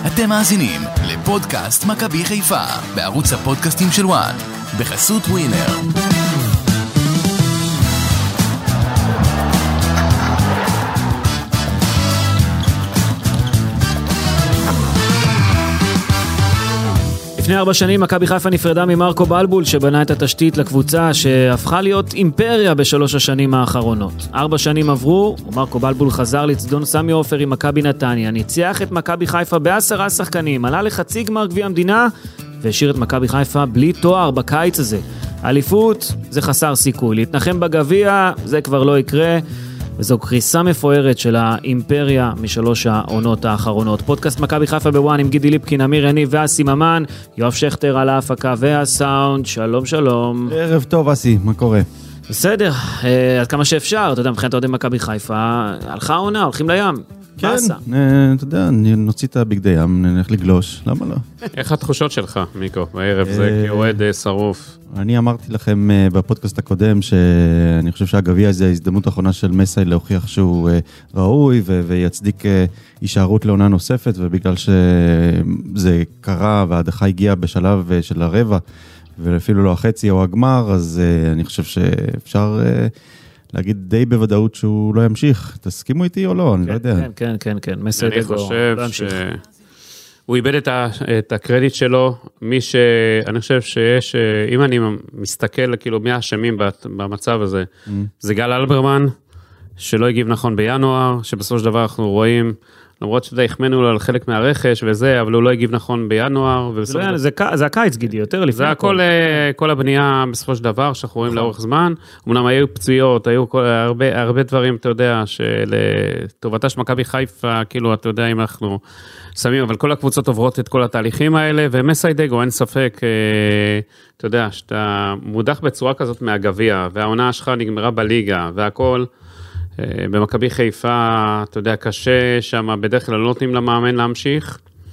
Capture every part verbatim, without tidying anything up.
אתם מאזינים לפודקאסט מכבי חיפה בערוץ הפודקאסטים של וואן בחסות ווינר. לפני ארבע שנים מכבי חיפה נפרדה ממרקו בלבול שבנה את התשתית לקבוצה שהפכה להיות אימפריה בשלוש השנים האחרונות. ארבע שנים עברו ומרקו בלבול חזר לצדון סמי עופר עם מכבי נתניה, ניצח את מכבי חיפה בעשרה שחקנים, עלה לחצי גמר גביע המדינה והשאיר את מכבי חיפה בלי תואר בקיץ הזה. אליפות זה חסר סיכוי, להתנחם בגביע זה כבר לא יקרה, וזו קריסה מפוארת של האימפריה משלוש העונות האחרונות. פודקאסט מכבי חיפה בוואן עם גידי ליפקין, אמיר יניב ואסי ממן, יואב שכטר על ההפקה והסאונד. שלום שלום. ערב טוב אסי, מה קורה? בסדר, עד כמה שאפשר, אתה יודע, מבחינת אוהדי מכבי חיפה, הלכה העונה, הולכים לים. כן, אתה יודע, נוציא את הביגדי ים, נלך לגלוש, למה לא? איך התחושות שלך, מיקו, בערב זה כאוהד שרוף? אני אמרתי לכם בפודקאסט הקודם, שאני חושב שהגביע זה ההזדמנות האחרונה של מסי להוכיח שהוא ראוי, ויצדיק הישארות לעונה נוספת, ובגלל שזה קרה, וההדחה הגיעה בשלב של הרבע, ואפילו לא החצי או הגמר, אז אני חושב שאפשר להגיד די בוודאות שהוא לא ימשיך. תסכימו איתי או לא? אני לא יודע. כן, כן, כן, כן. אני חושב שהוא איבד את הקרדיט שלו. מי ש... אני חושב שיש, אם אני מסתכל כאילו מי האשמים במצב הזה, זה גל אלברמן, שלא הגיב נכון בינואר, שבסופו של דבר אנחנו רואים, למרות שזה החמנו לו על חלק מהרכש וזה, אבל הוא לא הגיב נכון בינואר. זה הקיץ, גידי, יותר לפני. זה הכל, כל הבנייה בסופו של דבר, שאנחנו רואים לאורך זמן. אמנם היו פציעות, היו הרבה, הרבה דברים, אתה יודע, שלטובתה של מכבי חיפה, כאילו, אתה יודע, אם אנחנו שמים, אבל כל הקבוצות עוברות את כל התהליכים האלה, ומסיידגו, אין ספק, אתה יודע, שאתה מודח בצורה כזאת מהגביע, והעונה שלך נגמרה בליגה, והכל, במכבי חיפה, אתה יודע, קשה, שם בדרך כלל לא נותנים למאמן להמשיך.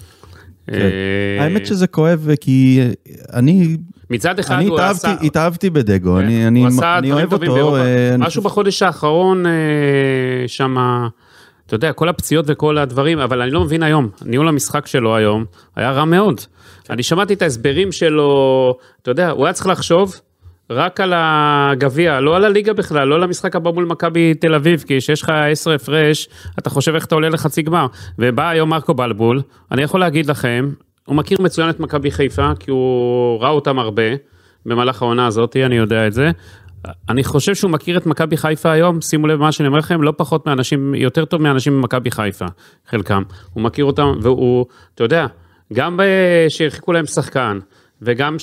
האמת שזה כואב, כי אני... מצד אחד הוא עשה... אני התאהבתי בדגו, אני אוהב אותו. משהו בחודש האחרון, שם, אתה יודע, כל הפציעות וכל הדברים, אבל אני לא מבין היום, ניהול המשחק שלו היום, היה רע מאוד. אני שמעתי את ההסברים שלו, אתה יודע, הוא היה צריך לחשוב, רק על הגביע, לא על הליגה בכלל, לא על המשחק הבא מול מכבי תל אביב, כי שיש לך עשר הפרש, אתה חושב איך אתה עולה לחצי גמר. ובא היום מרקו בלבול, אני יכול להגיד לכם, הוא מכיר מצוין את מכבי חיפה, כי הוא ראה אותם הרבה, במהלך העונה הזאת, אני יודע את זה. אני חושב שהוא מכיר את מכבי חיפה היום, שימו לב מה שאני אומר לכם, לא פחות מאנשים, יותר טוב מאנשים במכבי חיפה, חלקם. הוא מכיר אותם, והוא, אתה יודע, גם שהרחיקו להם שחקן, וגם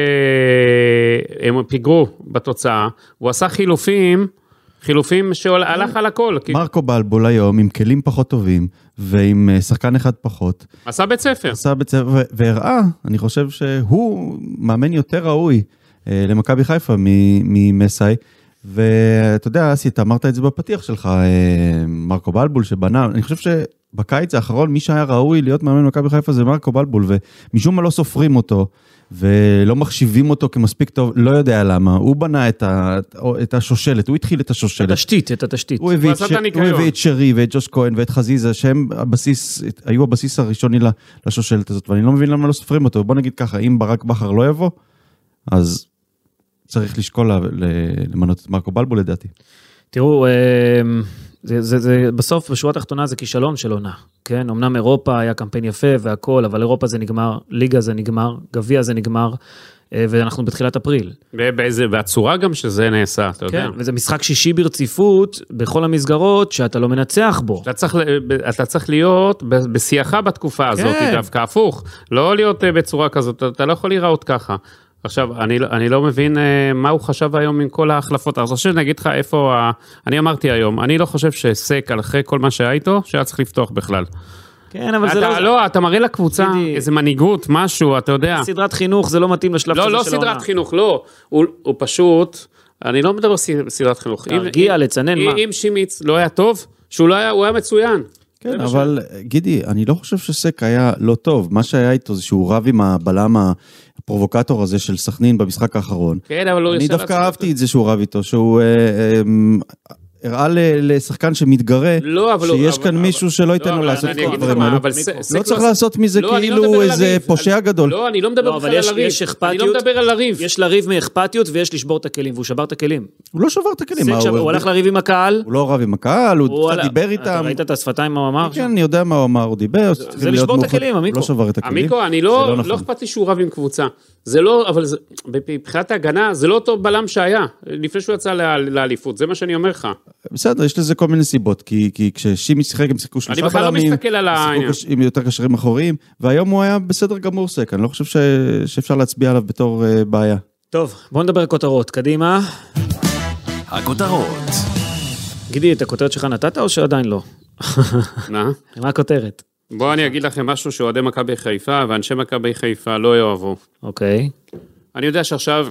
שהם פיגרו בתוצאה, הוא עשה חילופים, חילופים שהלך על הכל. מרקו בלבול היום עם כלים פחות טובים, ועם שחקן אחד פחות. עשה בית ספר. עשה בית ספר, והראה, אני חושב שהוא מאמן יותר ראוי למכבי חיפה ממסי, ואתה יודע, אסי, אתה אמרת את זה בפתיח שלך, מרקו בלבול שבנה, אני חושב שבקיץ האחרון, מי שהיה ראוי להיות מאמן מכבי חיפה זה מרקו בלבול, ומשום מה לא סופרים אותו, ולא מחשיבים אותו כמספיק טוב, לא יודע למה, הוא בנה את, ה, את השושלת, הוא התחיל את השושלת. את התשתית, את התשתית. הוא הביא, הוא ש... הוא הביא את שרי ואת ג'וש כהן ואת חזיזה, שהם הבסיס, היו הבסיס הראשוני לשושלת הזאת, ואני לא מבין למה לא סופרים אותו. בוא נגיד ככה, אם ברק בחר לא יבוא, אז צריך לשקול למנות את מרקו בלבול לדעתי. תראו, זה, זה, זה, בסוף בשורה התחתונה זה כישלון של עונה, כן? אמנם אירופה היה קמפיין יפה והכל, אבל אירופה זה נגמר, ליגה זה נגמר, גביע זה נגמר, ואנחנו בתחילת אפריל. באיזה, והצורה גם שזה נעשה, אתה יודע. כן, וזה משחק שישי ברציפות, בכל המסגרות, שאתה לא מנצח בו. אתה צריך, אתה צריך להיות בסייחה בתקופה הזאת, דווקא הפוך, לא להיות בצורה כזאת, אתה לא יכול להיראות ככה. עכשיו, אני, אני לא מבין מה הוא חשב היום עם כל ההחלפות. אז חושב, נגיד לך איפה, ה... אני אמרתי היום, אני לא חושב שסק על אחרי כל מה שהיה איתו, שהיה צריך לפתוח בכלל. כן, אבל אתה, זה לא... לא, אתה מראה לקבוצה גידי... איזה מנהיגות, משהו, אתה יודע. סדרת חינוך, זה לא מתאים לשלב לא, לא, לא של העונה. לא סדרת חינוך, לא. הוא, הוא פשוט, אני לא מדבר סדרת חינוך. תרגיע, לצנן, מה? אם שימיץ לא היה טוב, שהוא לא היה, הוא היה מצוין. כן, אבל גידי, אני לא חושב שסק היה לא טוב. מה שהיה איתו זה שהוא רב עם הבלם הפרובוקטור הזה של סכנין במשחק האחרון. כן, אבל לא... אני דווקא אהבתי את זה שהוא רב איתו, שהוא... הראה לשחקן שמתגרה, שיש כאן מישהו שלא ייתן לו לעשות את הדברים האלו. לא צריך לעשות מזה כאילו איזה פושע גדול. לא, אני לא מדבר בכלל על הריב. אני לא מדבר על הריב. יש לריב מאכפתיות ויש לשבור את הכלים, והוא שבר את הכלים. הוא לא שבר את הכלים. הוא הלך לריב עם הקהל. הוא לא רב עם הקהל, הוא קצת דיבר איתם. אתה ראית את השפתיים מה הוא אמר? כן, אני יודע מה הוא אמר, הוא דיבר. זה לשבור את הכלים, עמיקו. לא שבר את הכלים. עמיקו, אני לא אכפת לי שהוא רב עם קבוצה. זה לא, אבל מבחינת ההגנה, זה לא אותו בלם שהיה, לפני שהוא יצא לאליפות, זה מה שאני אומר לך. בסדר, יש לזה כל מיני סיבות, כי כששימי שיחק הם שיחקו שלושה בלמים, אני בכלל לא מסתכל על העניין. עם יותר קשרים אחוריים, והיום הוא היה בסדר גמור סק, אני לא חושב שאפשר להצביע עליו בתור בעיה. טוב, בואו נדבר על כותרות, קדימה. הכותרות. גידי, את הכותרת שלך נתת או שעדיין לא? מה? מה הכותרת? בואו אני אגיד לכם משהו שאוהדי מכבי חיפה, ואנשי מכבי חיפה לא יאהבו. אוקיי. אני יודע שעכשיו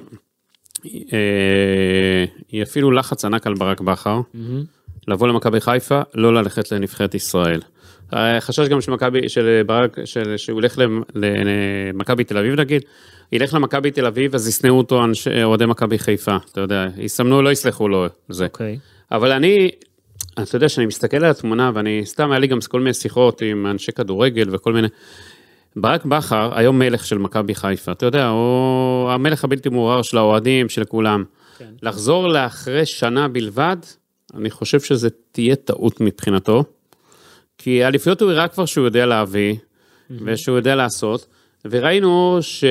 היא אפילו לחץ ענק על ברק בכר, לבוא למכבי חיפה, לא ללכת לנבחרת ישראל. חשש גם של ברק, שהוא ילך למכבי תל אביב נגיד, ילך למכבי תל אביב, אז יסנאו אותו אוהדי מכבי חיפה, אתה יודע, יסמנו, לא יסלחו לו זה. אוקיי. אבל אני, אתה יודע שאני מסתכל על התמונה, ואני סתם, היה לי גם כל מיני שיחות עם אנשי כדורגל וכל מיני, ברק בכר, היום מלך של מכבי חיפה, אתה יודע, הוא המלך הבלתי מעורר של האוהדים, של כולם. כן. לחזור לאחרי שנה בלבד, אני חושב שזה תהיה טעות מבחינתו, כי האליפויות הוא הראה כבר שהוא יודע להביא, mm-hmm. ושהוא יודע לעשות, וראינו ש...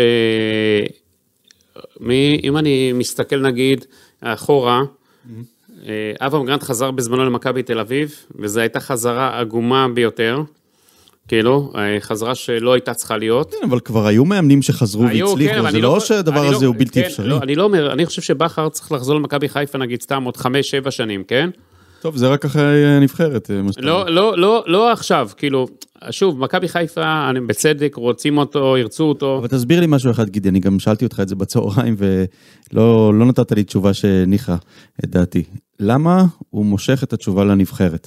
מי, אם אני מסתכל נגיד אחורה, mm-hmm. אברהם גרנט חזר בזמנו למכבי תל אביב, וזו הייתה חזרה עגומה ביותר, כאילו, חזרה שלא הייתה צריכה להיות. כן, אבל כבר היו מאמנים שחזרו והצליחו, כן, זה לא שהדבר הזה הוא בלתי אפשרי. לא, אני לא אומר, אני חושב שבכר צריך לחזור למכבי חיפה, נגיד סתם עוד חמש, שבע שנים, כן? טוב, זה רק אחרי נבחרת. לא, לא, לא, לא עכשיו, כאילו, שוב, מכבי חיפה, אני בצדק, רוצים אותו, ירצו אותו. אבל תסביר לי משהו אחד, גידי, אני גם שאלתי אותך את זה בצהריים, ולא לא נתת לי תשובה שניחה את דעתי. למה הוא מושך את התשובה לנבחרת?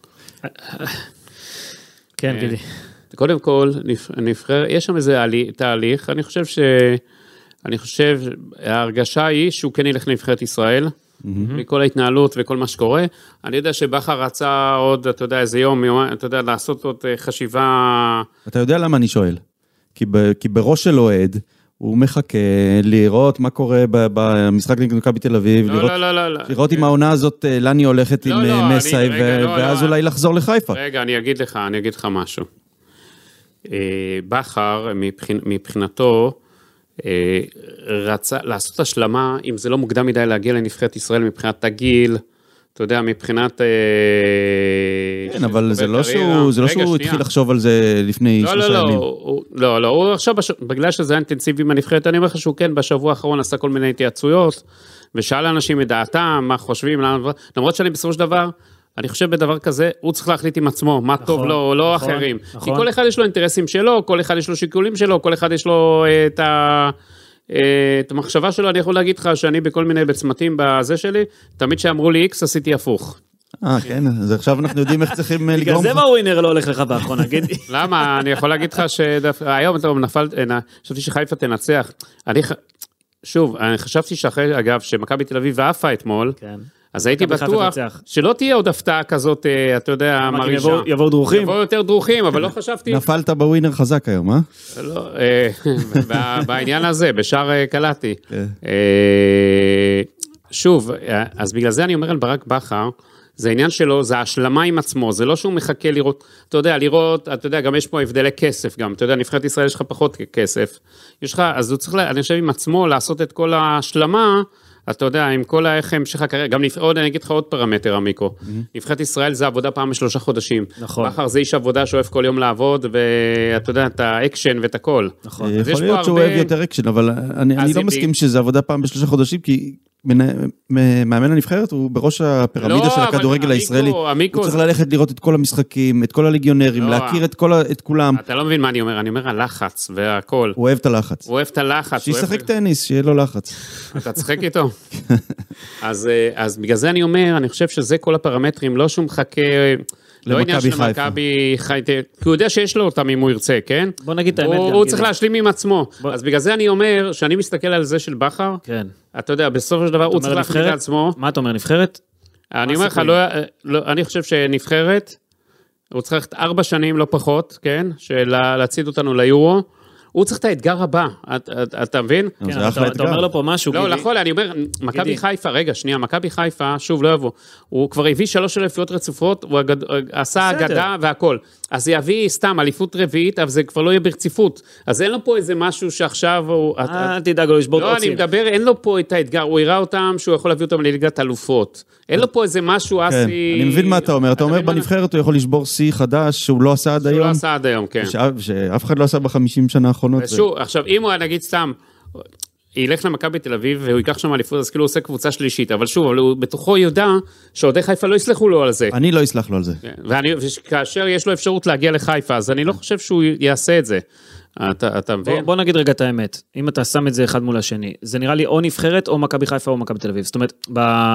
כן, גידי. קודם כל, נבחר, יש שם איזה תהליך, אני חושב ש... אני חושב, ההרגשה היא שהוא כן ילך לנבחרת ישראל, מכל ההתנהלות וכל מה שקורה. אני יודע שבכר רצה עוד, אתה יודע, איזה יום, אתה יודע, לעשות עוד חשיבה... אתה יודע למה אני שואל? כי, ב, כי בראש של אוהד, הוא מחכה לראות מה קורה במשחק נגד מכבי תל אביב, לא, לראות, לא, לא, לא, לראות אם העונה הזאת, לאן היא הולכת לא, עם לא, מסי, אני, ו... רגע, לא, ואז לא, אולי לחזור לחיפה. רגע, אני אגיד לך, אני אגיד לך משהו. בכר, מבחינ, מבחינתו, רצה לעשות השלמה, אם זה לא מוקדם מדי להגיע לנבחרת ישראל, מבחינת הגיל, אתה יודע, מבחינת... כן, אבל זה לא שהוא, זה לא שהוא התחיל לחשוב על זה לפני שלושה ימים. לא, לא, הוא עכשיו, בגלל שזה היה אינטנסיבי עם הנבחרת, אני אומר לך שהוא כן, בשבוע האחרון עשה כל מיני התייעצויות, ושאל אנשים את דעתם, מה חושבים, למרות שאני בסופו של דבר, אני חושב בדבר כזה, הוא צריך להחליט עם עצמו, מה טוב לו או לא אחרים. כי כל אחד יש לו אינטרסים שלו, כל אחד יש לו שיקולים שלו, כל אחד יש לו את ה... את המחשבה שלו. אני יכול להגיד לך שאני בכל מיני בצמתים בזה שלי, תמיד שאמרו לי איקס עשיתי הפוך. אה, כן, אז עכשיו אנחנו יודעים איך צריכים לגרום. בגלל זה מה ווינר לא הולך לך באחרונה, גידי. למה? אני יכול להגיד לך שהיום אתה נפל, חשבתי שחיפה תנצח. אני, שוב, אני חשבתי שאחרי, אגב, שמכבי תל אביב ועפה אתמול, אז הייתי בטוח שלא תהיה עוד הפתעה כזאת, אתה יודע, מרעישה. יבואו דרוכים. יבואו יותר דרוכים, אבל לא חשבתי. נפלת בווינר חזק היום, אה? לא, בעניין הזה, בשער קלעתי. שוב, אז בגלל זה אני אומר על ברק בכר, זה העניין שלו, זה השלמה עם עצמו, זה לא שהוא מחכה לראות, אתה יודע, לראות, אתה יודע, גם יש פה הבדלי כסף גם, אתה יודע, נבחרת ישראל יש לך פחות כסף, יש לך, אז הוא צריך, אני חושב עם עצמו, לעשות את כל ההשלמה, אתה יודע, עם כל איך המשך הקריירה, גם עוד, אני אגיד לך עוד פרמטר, עמיקו, נבחרת ישראל זה עבודה פעם בשלושה חודשים, נכון. בכר זה איש עבודה שאוהב כל יום לעבוד, ואתה יודע, את האקשן ואת הכל. נכון. יכול להיות שהוא אוהב יותר אקשן, אבל אני לא מסכים שזה עבודה פעם בשלושה חודשים, כי מאמן הנבחרת הוא בראש הפירמידה של הכדורגל הישראלי. הוא צריך ללכת לראות את כל המשחקים, את כל הליגיונרים, להכיר את כולם. אתה לא מבין מה אני אומר, אני אומר הלחץ והכל. הוא אוהב את הלחץ. הוא אוהב את הלחץ. שישחק טניס, שיהיה לו לחץ. אתה צחק איתו. אז בגלל זה אני אומר, אני חושב שזה כל הפרמטרים, לא שהוא מחכה... לא עניין של מכבי חיפה, כי הוא יודע שיש לו אותם אם הוא ירצה, כן? בוא נגיד את האמת. הוא צריך להשלים עם עצמו. אז בגלל זה אני אומר, שאני מסתכל על זה של בכר, אתה יודע, בסופו של דבר הוא צריך להחליט על עצמו. מה אתה אומר, נבחרת? אני אומר לך, אני חושב שנבחרת, הוא צריך ללכת ארבע שנים לא פחות, כן? להציד אותנו ליורו, הוא צריך את האתגר הבא, אתה מבין? אתה אומר לו פה משהו, גידי. לא, נכון, אני אומר, מכבי חיפה, רגע, שנייה, מכבי חיפה, שוב, לא יבוא, הוא כבר הביא שלוש אליפויות רצופות, הוא עשה אגדה והכל, אז יביא סתם אליפות רביעית, אבל זה כבר לא יהיה ברציפות, אז אין לו פה איזה משהו שעכשיו הוא... אל תדאג לו, לשבור את העצים. לא, אני מדבר, אין לו פה את האתגר, הוא הראה אותם שהוא יכול להביא אותם לליגת אלופות, אין לו פה איזה משהו אסי... אני מבין מה אתה אומר, אתה אומר בנבחרת הוא יכול לשבור שיא חדש שהוא לא עשה עד היום. שהוא לא עשה עד היום, כן. שאף אחד לא עשה ב-חמישים שנה האחרונות. עכשיו, אם הוא נגיד סתם, ילך למכבי תל אביב והוא ייקח שם אליפות, אז כאילו הוא עושה קבוצה שלישית, אבל שוב, אבל הוא בתוכו יודע שאוהדי חיפה לא יסלחו לו על זה. אני לא אסלח לו על זה. וכאשר יש לו אפשרות להגיע לחיפה, אז אני לא חושב שהוא יעשה את זה. אתה, אתה מבין? בוא, בוא נגיד רגע את האמת, אם אתה שם את זה אחד מול השני, זה נראה לי או נבחרת או מכבי חיפה או מכבי תל אביב, זאת אומרת,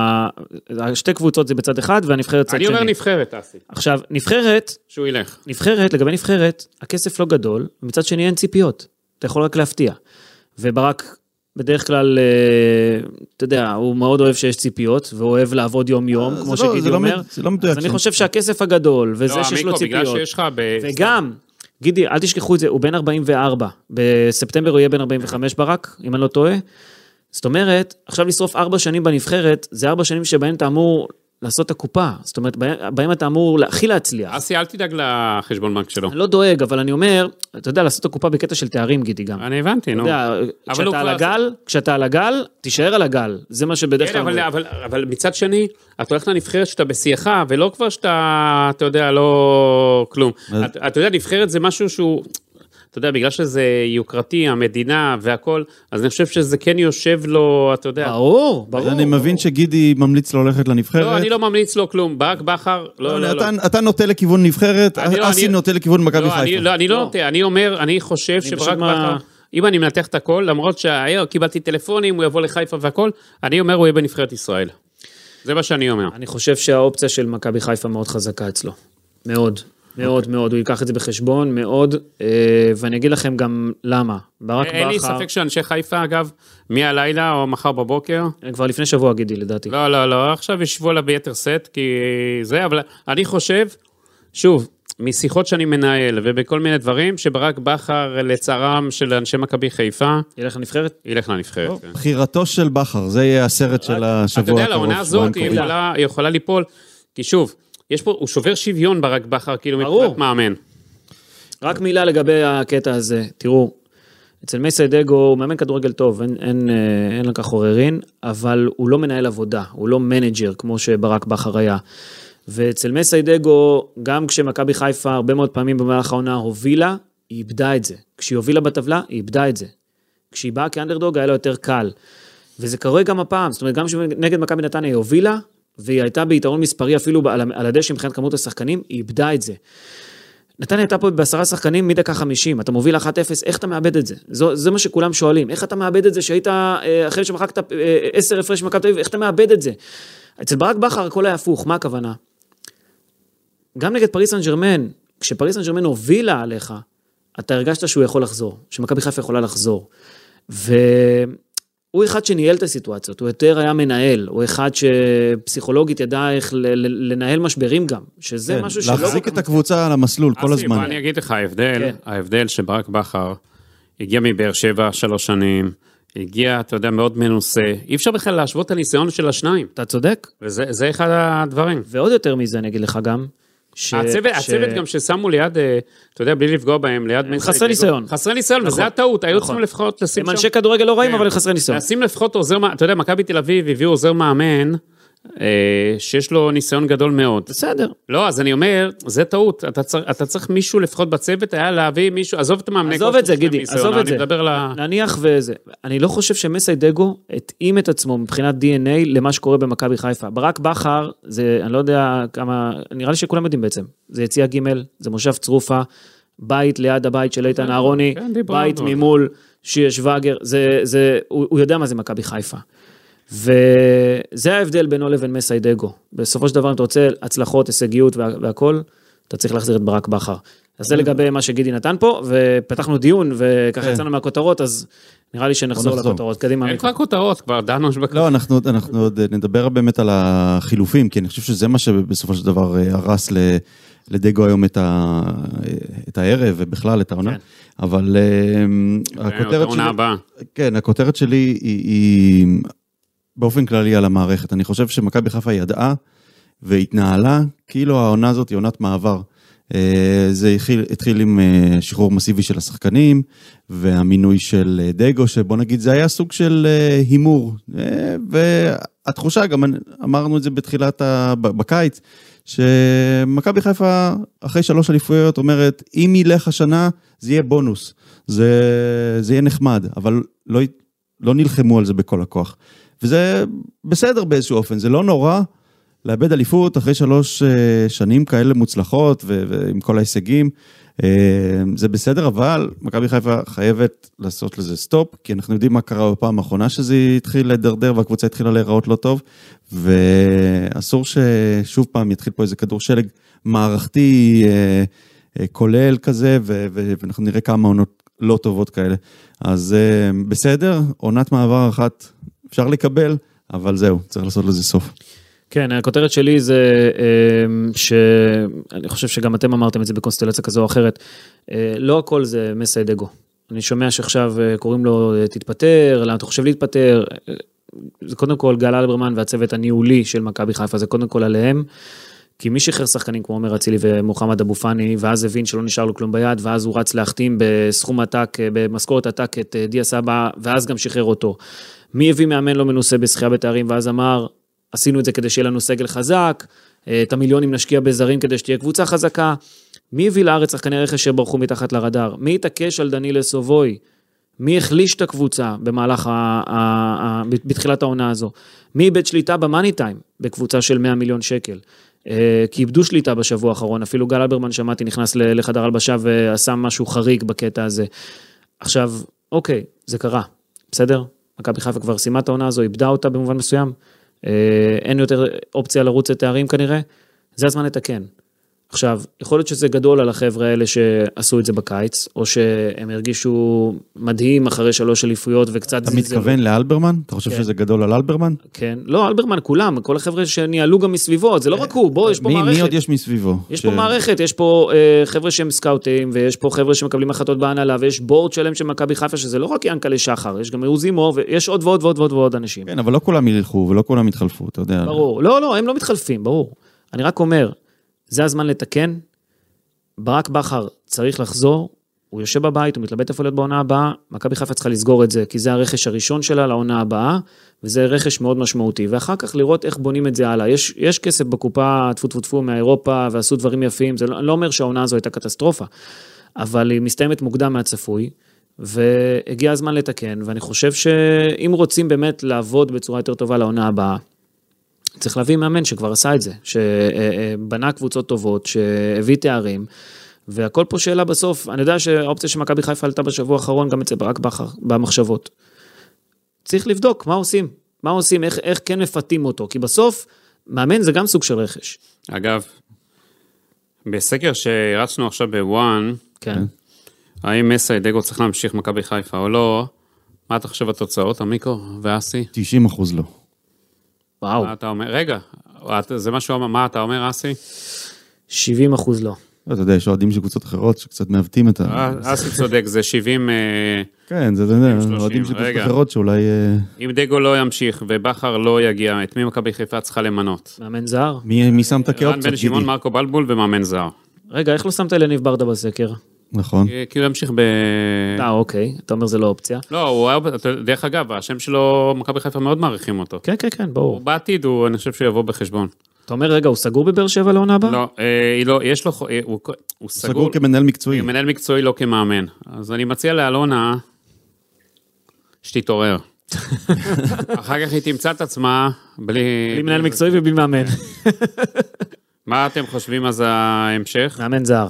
שתי קבוצות זה בצד אחד והנבחרת צד שני. אני אומר נבחרת, אסי. עכשיו, נבחרת, שהוא ילך. נבחרת, לגבי נבחרת, הכסף לא גדול, ומצד שני אין ציפיות, אתה יכול רק להפתיע. וברק, בדרך כלל, אתה יודע, הוא מאוד אוהב שיש ציפיות, והוא אוהב לעבוד יום יום, כמו שגידי אומר. אז אני חושב שהכסף הגדול, וזה שיש לו ציפיות. וגם, גידי, אל תשכחו את זה, הוא בן ארבעים וארבע, בספטמבר הוא יהיה בן ארבעים וחמש ברק, אם אני לא טועה. זאת אומרת, עכשיו לשרוף ארבע שנים בנבחרת, זה ארבע שנים שבהן אתה אמור לעשות את הקופה, זאת אומרת, בהם אתה אמור הכי להצליח. אסי, אל תדאג לחשבון בנק שלו. אני לא דואג, אבל אני אומר, אתה יודע, לעשות את הקופה בקטע של תארים, גידי, גם. אני הבנתי, נו. אתה יודע, כשאתה על הגל, כשאתה על הגל, תישאר על הגל. זה מה שבדרך כלל... אבל מצד שני, אתה הולך לנבחרת שאתה בשיחה, ולא כבר שאתה, אתה יודע, לא כלום. אתה יודע, נבחרת זה משהו שהוא... אתה יודע, בגלל שזה יוקרתי, המדינה והכל, אז אני חושב שזה כן יושב לו, אתה יודע. ברור, ברור. אני מבין שגידי ממליץ לו ללכת לנבחרת. לא, אני לא ממליץ לו כלום, ברק בכר, לא, לא, לא. אתה נוטה לכיוון נבחרת, אסי נוטה לכיוון מכבי חיפה. לא, אני לא נוטה, אני אומר, אני חושב שברק בכר, אם אני מנתח את הכל, למרות שהיום קיבלתי טלפונים, הוא יבוא לחיפה והכל, אני אומר, הוא יהיה בנבחרת ישראל. זה מה שאני אומר. אני חושב שהאופציה של מכבי חיפה מאוד חזקה אצלו. מאוד. מאוד מאוד, הוא ייקח את זה בחשבון, מאוד, ואני אגיד לכם גם למה. ברק בכר... אין לי ספק שאנשי חיפה, אגב, מהלילה או מחר בבוקר. כבר לפני שבוע, גידי, לדעתי. לא, לא, לא, עכשיו ישבו עליו ביתר סט, כי זה, אבל אני חושב, שוב, משיחות שאני מנהל, ובכל מיני דברים, שברק בכר לצערם של אנשי מכבי חיפה... ילך לנבחרת? ילך לנבחרת. בחירתו של בכר, זה יהיה הסרט של השבוע הקרוב. אתה יודע, לעונה הזאת היא יכולה ליפול, כי שוב, יש פה, הוא שובר שוויון ברק בכר, כאילו מבחינת מאמן. רק מילה לגבי הקטע הזה, תראו, אצל מסיידגו הוא מאמן כדורגל טוב, אין, אין, אין לכך עוררין, אבל הוא לא מנהל עבודה, הוא לא מנג'ר, כמו שברק בכר היה. ואצל מסיידגו, גם כשמכבי חיפה הרבה מאוד פעמים במהלך העונה הובילה, היא איבדה את זה. כשהיא הובילה בטבלה, היא איבדה את זה. כשהיא באה כאנדרדוג, היה לה יותר קל. וזה קורה גם הפעם, זאת אומרת, גם שנגד מכבי נתניה היא הובילה, והיא הייתה ביתרון מספרי אפילו על הדשא מבחינת כמות השחקנים, היא איבדה את זה. נתניה הייתה פה בעשרה שחקנים מדקה חמישים, אתה מוביל אחת אפס, איך אתה מאבד את זה? זו, זה מה שכולם שואלים, איך אתה מאבד את זה שהיית, אחרי שמחקת עשר הפרש מכבי תל אביב, איך אתה מאבד את זה? אצל ברק בכר הכל היה הפוך, מה הכוונה? גם נגד פריס סן ז'רמן, כשפריס סן ז'רמן הובילה עליך, אתה הרגשת שהוא יכול לחזור, שמכבי חיפה יכולה לחזור. ו... הוא אחד שניהל את הסיטואציות, הוא יותר היה מנהל, הוא אחד שפסיכולוגית ידע איך לנהל משברים גם, שזה כן, משהו שלא... להחזיק את הקבוצה על המסלול כל הזמן. אני אגיד לך, ההבדל, כן. ההבדל שברק בכר הגיע מבאר שבע שלוש שנים, הגיע, אתה יודע, מאוד מנוסה, אי אפשר בכלל להשוות את הניסיון של השניים. אתה צודק. וזה זה אחד הדברים. ועוד יותר מזה, אני אגיד לך גם, ש... הצוות, ש... הצוות גם ששמו ליד, אתה יודע, בלי לפגוע בהם, ליד... חסרי ניסיון. חסרי ניסיון, וזה הטעות, היו צריכים לפחות לשים שם... הם אנשי כדורגל לא רעים, אבל חסרי ניסיון. לשים לפחות עוזר, אתה יודע, מכבי תל אביב הביאו עוזר מאמן, שיש לו ניסיון גדול מאוד. בסדר. לא, אז אני אומר, זה טעות, אתה צריך, אתה צריך מישהו לפחות בצוות, היה להביא מישהו, עזוב את המאמני... עזוב את זה, גידי, עזוב את זה. ל... נניח וזה. אני לא חושב שמסיידגו התאים את עצמו מבחינת די אן איי למה שקורה במכבי חיפה. ברק בכר, זה, אני לא יודע כמה, נראה לי שכולם יודעים בעצם. זה יציאה ג', זה מושב צרופה, בית ליד הבית של איתן אהרוני, בית ממול שיש וגר, זה, זה, הוא, הוא יודע מה זה מכבי חיפה. וזה ההבדל בינו לבין מסיידגו. בסופו של דבר, אם אתה רוצה הצלחות, הישגיות והכל, אתה צריך להחזיר את ברק בכר. אז זה לגבי מה שגידי נתן פה, ופתחנו דיון, וככה יצאנו מהכותרות, אז נראה לי שנחזור לכותרות. קדימה. אין כבר כותרות, כבר דנו בכותרות. לא, אנחנו עוד נדבר באמת על החילופים, כי אני חושב שזה מה שבסופו של דבר הרס לדגו היום את הערב, ובכלל את העונה. אבל הכותרת שלי... כן, הכותרת שלי היא באופן כללי על המערכת. אני חושב שמכבי חיפה ידעה והתנהלה, כאילו העונה הזאת היא עונת מעבר. זה התחיל, התחיל עם שחרור מסיבי של השחקנים, והמינוי של דגו, שבוא נגיד זה היה סוג של הימור, והתחושה, גם אמרנו את זה בתחילת, בקיץ, שמכבי חיפה אחרי שלוש אליפויות אומרת, אם ילך השנה, זה יהיה בונוס, זה, זה יהיה נחמד, אבל לא, לא נלחמו על זה בכל הכוח. וזה בסדר באיזשהו אופן, זה לא נורא, לאבד אליפות אחרי שלוש שנים כאלה מוצלחות, ועם כל ההישגים, זה בסדר, אבל מכבי חיפה חייבת לעשות לזה סטופ, כי אנחנו יודעים מה קרה בפעם האחרונה, שזה התחיל לדרדר, והקבוצה התחילה להיראות לא טוב, ואסור ששוב פעם יתחיל פה איזה כדור שלג מערכתי, כולל כזה, ואנחנו נראה כמה עונות לא טובות כאלה. אז בסדר, עונת מעבר אחת אפשר לקבל, אבל זהו, צריך לעשות לזה סוף. כן, הכותרת שלי זה שאני חושב שגם אתם אמרתם את זה בקונסטלציה כזו או אחרת, לא הכל זה מסי דגו. אני שומע שעכשיו קוראים לו תתפטר, למה אתה חושב להתפטר? זה קודם כל גל אלברמן והצוות הניהולי של מכבי חיפה, זה קודם כל עליהם, כי מי שחרר שחקנים כמו עומר אצילי ומוחמד אבו פאני, ואז הבין שלא נשאר לו כלום ביד, ואז הוא רץ להחתים בסכום עתק, במשכורת עתק את דיה סבא, ואז גם שחרר אותו. מי הביא מאמן לא מנוסה בשחייה בתארים, ואז אמר, עשינו את זה כדי שיהיה לנו סגל חזק, את המיליונים נשקיע בזרים כדי שתהיה קבוצה חזקה. מי הביא לארץ שחקני רכש שברחו מתחת לרדאר? מי התעקש על דניאל סובוי? מי החליש את הקבוצה במהלך, ה- ה- ה- בתחילת העונה הזו? מי איבד שליטה במאני טיים בקבוצה של מאה מיליון שקל? כי איבדו שליטה בשבוע האחרון, אפילו גל אלברמן שמעתי נכנס לחדר הלבשה ועשה משהו חריג בקטע הזה. עכשיו, אוקיי, זה קרה, בסדר? מכבי חיפה כבר סיימה את העונה הזו, איבדה אותה במובן מסוים, אין יותר אופציה לרוץ לתארים כנראה, זה הזמן לתקן. עכשיו, יכול להיות שזה גדול על החבר'ה האלה שעשו את זה בקיץ, או שהם הרגישו מדהים אחרי שלוש אליפויות וקצת... אתה מתכוון לאלברמן? אתה חושב שזה גדול על אלברמן? כן, לא, אלברמן כולם, כל החבר'ה שניהלו גם מסביבו, זה לא רק הוא, בוא, יש פה מערכת. מי עוד יש מסביבו? יש פה מערכת, יש פה חבר'ה שהם סקאוטים, ויש פה חבר'ה שמקבלים החלטות בהנהלה, ויש בורד שלם של מכבי חיפה, שזה לא רק ינקלה שחר, יש גם עוזי מור, ויש עוד ועוד ועוד ועוד ועוד אנשים. כן, אבל לא כולם ילכו ולא כולם יתחלפו, אתה יודע. ברור. לא, לא, הם לא מתחלפים, ברור. אני רק אומר, זה הזמן לתקן, ברק בכר צריך לחזור, הוא יושב בבית, הוא מתלבט איפה להיות בעונה הבאה, מכבי חיפה צריכה לסגור את זה, כי זה הרכש הראשון שלה לעונה הבאה, וזה רכש מאוד משמעותי, ואחר כך לראות איך בונים את זה הלאה. יש, יש כסף בקופה, טפו טפו טפו מאירופה, ועשו דברים יפים, זה לא, אני לא אומר שהעונה הזו הייתה קטסטרופה, אבל היא מסתיימת מוקדם מהצפוי, והגיע הזמן לתקן, ואני חושב שאם רוצים באמת לעבוד בצורה יותר טובה לעונה הבאה, צריך להביא מאמן שכבר עשה את זה, שבנה קבוצות טובות, שהביא תארים, והכל פה שאלה בסוף, אני יודע שהאופציה שמכבי חיפה עלתה בשבוע האחרון, גם אצל ברק בכר, במחשבות. צריך לבדוק מה עושים, מה עושים, איך, איך כן מפתים אותו, כי בסוף, מאמן זה גם סוג של רכש. אגב, בסקר שהרצנו עכשיו בוואן, כן. האם מסי דגו צריך להמשיך מכבי חיפה או לא, מה אתה חושב התוצאות, המיקרו ואסי? תשעים אחוז לא. וואו. מה אתה אומר? רגע, זה משהו, מה אתה אומר, אסי? שבעים אחוז לא. אתה יודע, יש אוהדים של קבוצות אחרות שקצת מעוותים את ה... אסי צודק, זה שבעים... כן, זה, אתה יודע, אוהדים של קבוצות אחרות שאולי... אם דגו לא ימשיך ובכר לא יגיע, את מי מכבי חיפה צריכה למנות? מאמן זר? מי שמת כאופציה? רן בן שמעון, מרקו בלבול ומאמן זר. רגע, איך לא שמת אליניב ברדה בסקר? נכון. כי הוא ימשיך ב... אה, אוקיי, אתה אומר זה לא אופציה. לא, הוא היה, דרך אגב, השם שלו, מכבי חיפה מאוד מעריכים אותו. כן, כן, כן, ברור. בעתיד, אני חושב שהוא יבוא בחשבון. אתה אומר, רגע, הוא סגור בבאר שבע לעונה הבאה? לא, לא, יש לו, הוא, הוא סגור, סגור כמנהל מקצועי. כמנהל מקצועי, לא כמאמן. אז אני מציע לאלונה, שתתעורר. אחר כך היא תמצא את עצמה, בלי... בלי מנהל מקצועי ובלי מאמן. מה אתם חושבים אז ההמשך? מאמן זר.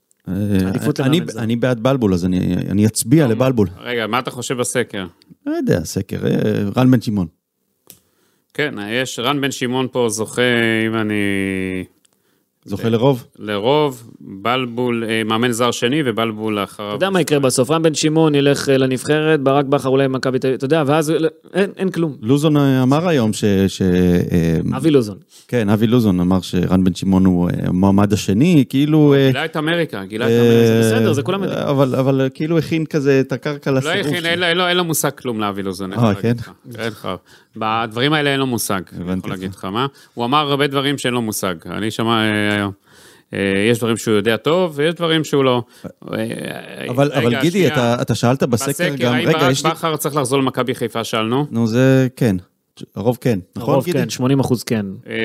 אני בעד בלבול, אז אני אצביע לבלבול. רגע, מה אתה חושב בסקר? לא יודע, סקר, רן בן שמעון. כן, יש רן בן שמעון פה זוכה, אם אני זוכה לרוב? לרוב, בלבול, מאמן זר שני ובלבול אחריו. אתה יודע מה יקרה בסוף, רם בן שמעון ילך לנבחרת, ברק בכר אולי מכבי תל אביב, אתה יודע, ואז אין, אין כלום. לוזון אמר היום ש... ש... אבי לוזון. כן, אבי לוזון אמר שרן בן שמעון הוא המועמד השני, כאילו... גילה את אמריקה, גילה את אמריקה. זה בסדר, זה כולם יודעים. אבל, אבל כאילו הכין כזה את הקרקע לא לסירוף. הכין, אין לו מושג כלום לאבי לוזון. אה, כן? אין לך. בדברים האלה אין לו מושג, אני יכול להגיד לך מה. הוא אמר הרבה דברים שאין לו מושג. אני שמע היום. יש דברים שהוא יודע טוב, ויש דברים שהוא לא. אבל, אבל גידי, אתה, אתה שאלת בסקר גם, רגע, יש לי... בכר צריך לחזור למכבי חיפה, שאלנו. נו, זה כן. הרוב כן, נכון? הרוב כן, שמונים אחוז כן.